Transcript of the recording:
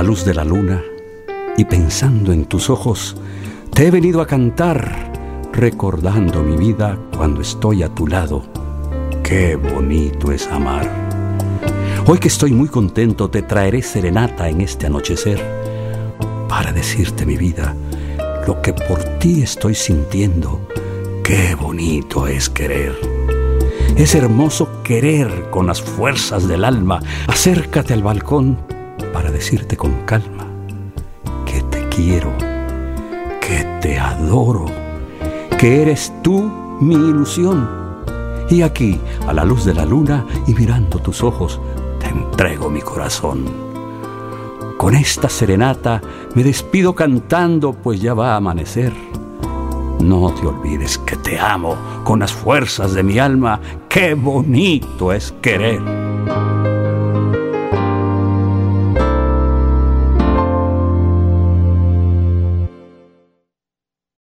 luz de la luna y pensando en tus ojos, te he venido a cantar, recordando mi vida cuando estoy a tu lado. Qué bonito es amar. Hoy que estoy muy contento, te traeré serenata en este anochecer para decirte, mi vida, lo que por ti estoy sintiendo. Qué bonito es querer. Es hermoso querer con las fuerzas del alma. Acércate al balcón para decirte con calma que te quiero, que te adoro, que eres tú mi ilusión. Y aquí, a la luz de la luna y mirando tus ojos, te entrego mi corazón. Con esta serenata me despido cantando, pues ya va a amanecer. No te olvides que te amo con las fuerzas de mi alma. Qué bonito es querer.